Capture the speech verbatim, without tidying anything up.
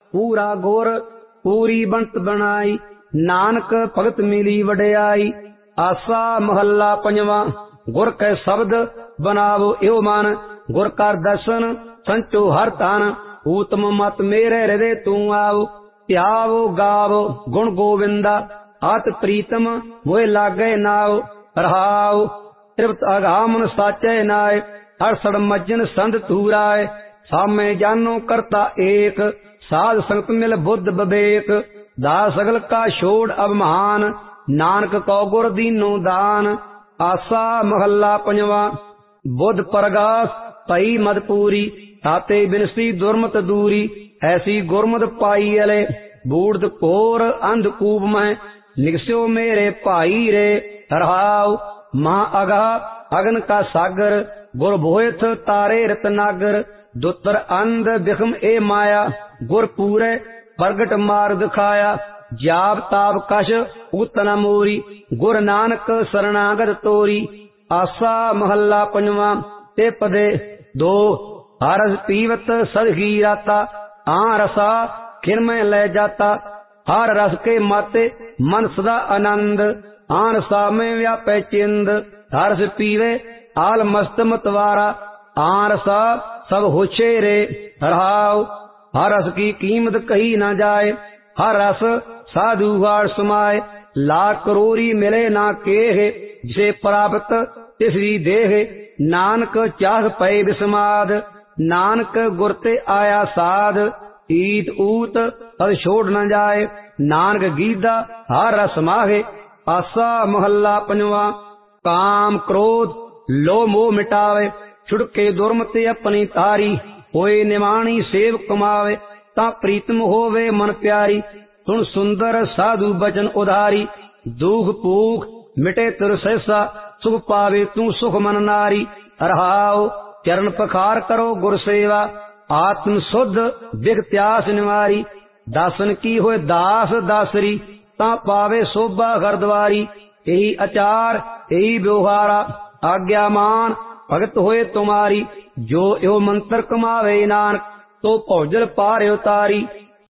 पूरा गुर पूरी बंत बनाई, नानक भगत मिली वडियाई। आसा महला पंजवा। गुर कै शब्द बनावो इहो मन, गुर कर दर्शन संचो हर तन। ऊतम मत मेरे हृदय तू आओ, ध्यावो गावो गुण गोविंदा। अत प्रीतम मोह लागे नाओ, रहाओ तृप्त अगामन साचे नाय। अड़सड़ मज्जन संत तूराय, सामे जानो करता एक। साध संगत मिल बुद्ध विवेक, दास सगल का छोड़ अब महान। नानक कौ गुर दीनो दान। आसा महला पंजवा। बुद्ध परगास पई मदपूरी, ताते बिनसी दुर्मत दूरी। ऐसी गुरमत पाई अले, बूढ़ घोर अंधकूप में। निगस्यो मेरे भाई रे, रहाओ महा अगा अगन का सागर। गुर भोयथ तारे रतनागर, दुतर अंध बिखम ए माया। गुर पूरे प्रगट मार दिखाया, जाप ताप कश उतना मोरी। गुर नानक शरणागत तोरी। आसा महला पंजवा। ते पदे दो। हरस पीवत सदगी राता, आ रसा खिर में ले जाता। हर रस के माते मन सदा आनंद, आन सा में व्यापे चिंद। हरस पीवे आल मस्त मतवारा, आन रसा सब होछे रे, रहाओ हर रस की कीमत कही ना जाए। हर रस साधु हार समाये, लाख करोरी मिले ना केह। जिसे प्राप्त तिसरी देह, नानक चाह पै विस्माद। नानक गुरते आया साध, ईत ऊत तद छोड़ न जाए। नानक गीदा हर रस माहे। आसा महला पंजवा। काम क्रोध लो मोह मिटावे, छुड़के दुर्मति अपनी तारी। होए निमाणी सेव कमावे, ता प्रीतम होवे मन प्यारी। सुन सुंदर साधु बचन उधारी, दुख भूख मिटे तिर सहसा। सुख पावे तू सुख मन नारी, रहाओ चरण पखार करो गुर सेवा। आत्म शुद्ध बिग त्यास निवारी, दासन की होए दास दासरी। ता पावे शोभा घरद्वारी, यही आचार यही व्यवहारा। आज्ञामान भगत होए तुम्हारी, जो यो मंत्र कमावे नानक। तो भौजल पार उतारी।